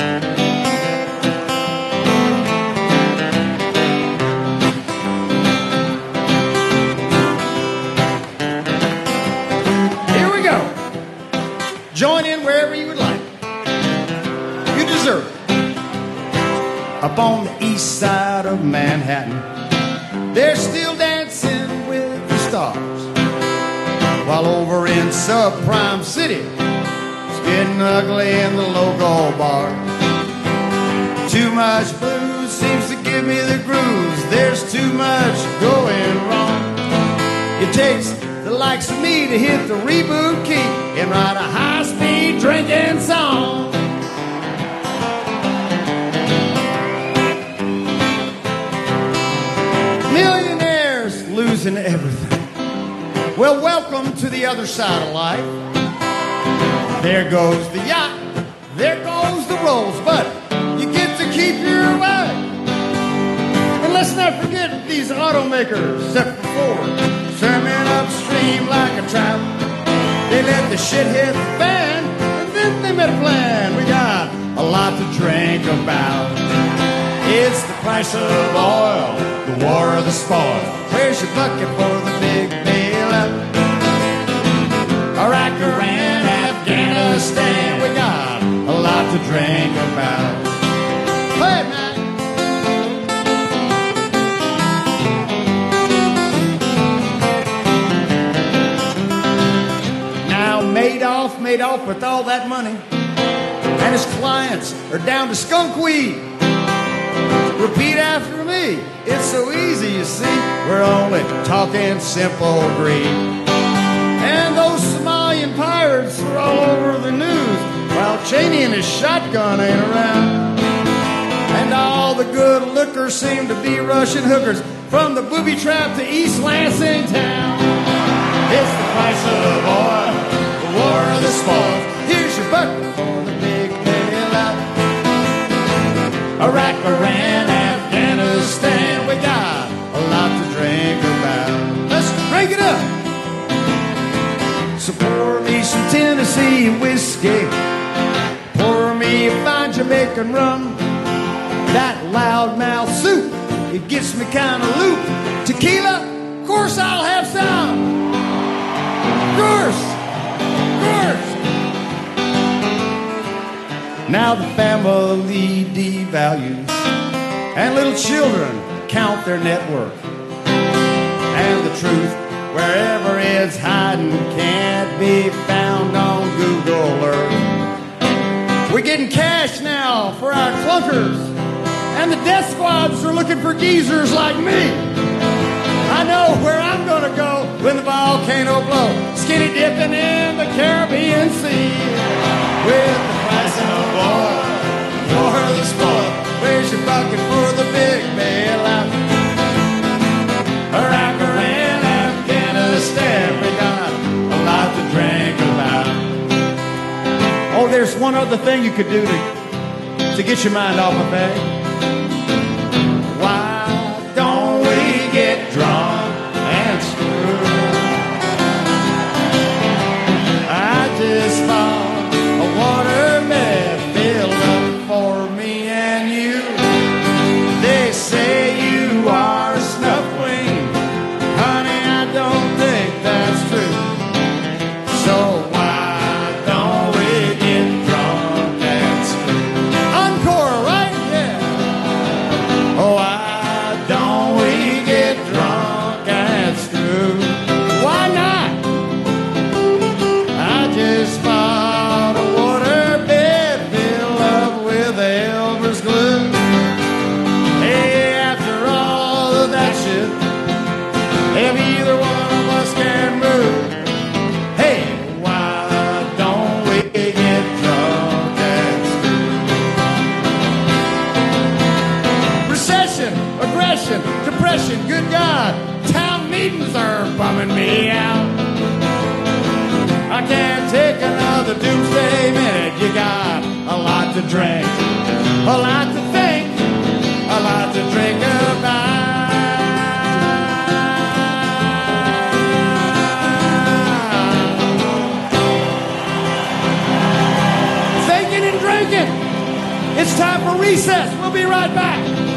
Here we go. Join in wherever you would like. You deserve it. Up on the east side of Manhattan, they're still dancing with the stars. While over in subprime city, it's getting ugly in the local bar. Too much blues seems to give me the grooves. There's too much going wrong. It takes the likes of me to hit the reboot key and write a high-speed drinking song. Millionaires losing everything. Well, welcome to the other side of life. There goes the yacht, there goes the rolls, but you get to keep your way. And let's not forget these automakers, except for Ford, swimming upstream like a trout. They let the shit hit the fan, and then they made a plan. We got a lot to drink about. It's the price of oil, the war of the spoil. Where's your bucket for the big bailout? Iraq, Iran, Afghanistan. We got a lot to drink about. Play it, man. Now Madoff with all that money, and his clients are down to skunk weed. Repeat after me. It's so easy, you see. We're only talking simple greed. And those Somalian pirates are all over the news, while Cheney and his shotgun ain't around. And all the good liquor seem to be Russian hookers, from the booby trap to East Lansing town. It's the price of oil, the war of the spoils. Here's your bucket for the big bailout. Iraq, Iran, Afghanistan. We got a lot to drink about. Let's drink it up. So pour me some Tennessee whiskey. Pour me a fine Jamaican rum. That loudmouth soup, it gets me kind of looped. Tequila, of course I'll have some. Of course. Now the family devalues, and little children count their net worth. And the truth, wherever it's hiding, can't be found on Google Earth. We're getting cash now for our clunkers, and the death squads are looking for geezers like me. I know where I'm gonna go when the volcano blows, skinny dipping in the Caribbean Sea. With the price of oil, war of the spoil. Where's your bucket for the big bailout? Iraq, Iran, Afghanistan. We got a lot to drink about. Oh, there's one other thing you could do to get your mind off of that. Why don't we get drunk and screw? I just bought a waterbed filled up for me and you. They say you are a snuff queen. Honey, I don't think that's true. So why don't we get drunk and screw? Encore, right? Yeah. Oh, why don't we get drunk and screw? Why not? I just bought a waterbed filled up with Elmer's glue. Hey, after all of that shit, if either one of us can move, hey, why don't we get drunk and screw? Recession, aggression, depression, good God, town meetings are bumming me out. I can't take another doomsday minute. You got a lot to drink, a lot to think, a lot to drink about. Thinking and drinking. It's time for recess. We'll be right back.